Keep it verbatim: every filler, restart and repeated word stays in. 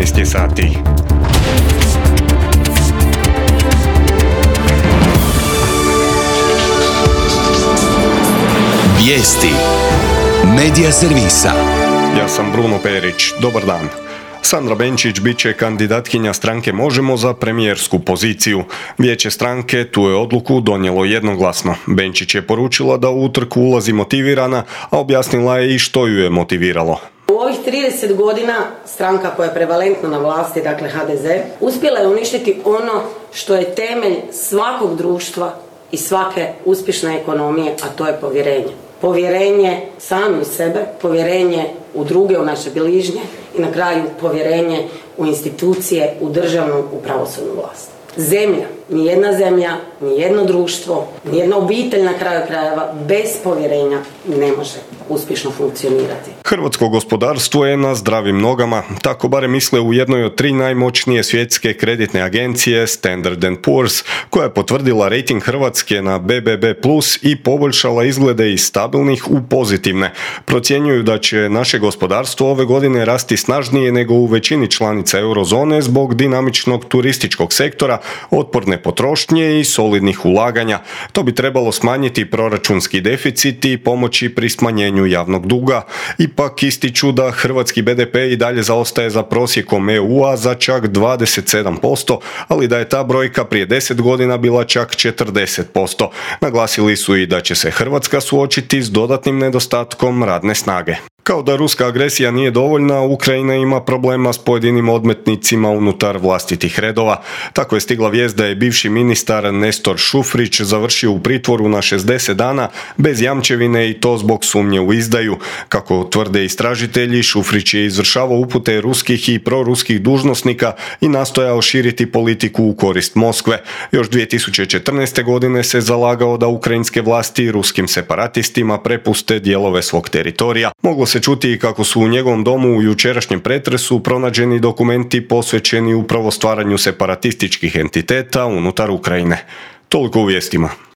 jedanaest je sati. Vijesti Medija servisa. Ja sam Bruno Perić. Dobar dan. Sandra Benčić bit će kandidatkinja stranke Možemo za premijersku poziciju. Vijeće stranke tu je odluku donijelo jednoglasno. Benčić je poručila da u utrku ulazi motivirana, a objasnila je i što ju je motiviralo. U ovih trideset godina stranka koja je prevalentno na vlasti, dakle ha de ze, uspjela je uništiti ono što je temelj svakog društva i svake uspješne ekonomije, a to je povjerenje. Povjerenje sami u sebe, povjerenje u druge, u naše bližnje i na kraju povjerenje u institucije, u državnu, u pravosudnu vlast. Zemlja, nijedna zemlja, nijedno društvo, nijedna obitelj na kraju krajeva bez povjerenja ne može uspješno funkcionirati. Hrvatsko gospodarstvo je na zdravim nogama, tako bare misle u jednoj od tri najmoćnije svjetske kreditne agencije Standard and Poor's, koja je potvrdila rejting Hrvatske na be be be plus i poboljšala izglede iz stabilnih u pozitivne. Procjenjuju da će naše gospodarstvo ove godine rasti snažnije nego u većini članica eurozone zbog dinamičnog turističkog sektora, otporne potrošnje i solidnih ulaganja. To bi trebalo smanjiti proračunski deficit i pomoći pri smanjenju javnog duga. Ipak ističu da hrvatski be de pe i dalje zaostaje za prosjekom e u-a za čak dvadeset sedam posto, ali da je ta brojka prije deset godina bila čak četrdeset posto. Naglasili su i da će se Hrvatska suočiti s dodatnim nedostatkom radne snage. Kao da ruska agresija nije dovoljna, Ukrajina ima problema s pojedinim odmetnicima unutar vlastitih redova. Tako je stigla vijest da je bivši ministar Nestor Šufrić završio u pritvoru na šezdeset dana bez jamčevine i to zbog sumnje u izdaju. Kako tvrde istražitelji, Šufrić je izvršavao upute ruskih i proruskih dužnosnika i nastojao širiti politiku u korist Moskve. Još dvije tisuće četrnaeste. godine se zalagao da ukrajinske vlasti ruskim separatistima prepuste dijelove svog teritorija. Moglo se čuti i kako su u njegovom domu u jučerašnjem pretresu pronađeni dokumenti posvećeni upravo stvaranju separatističkih entiteta unutar Ukrajine. Toliko u vijestima.